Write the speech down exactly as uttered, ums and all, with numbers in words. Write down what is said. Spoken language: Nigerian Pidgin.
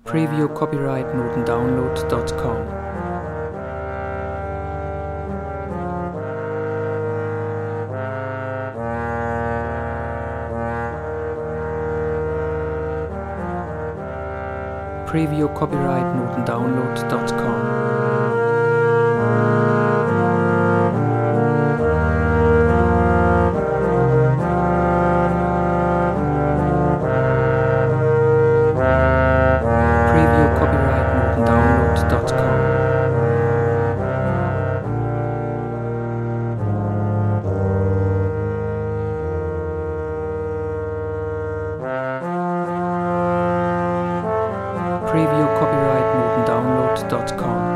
Preview copyright notendownload dot com. Preview copyright notendownload dot com. Preview copyright notendownload dot com.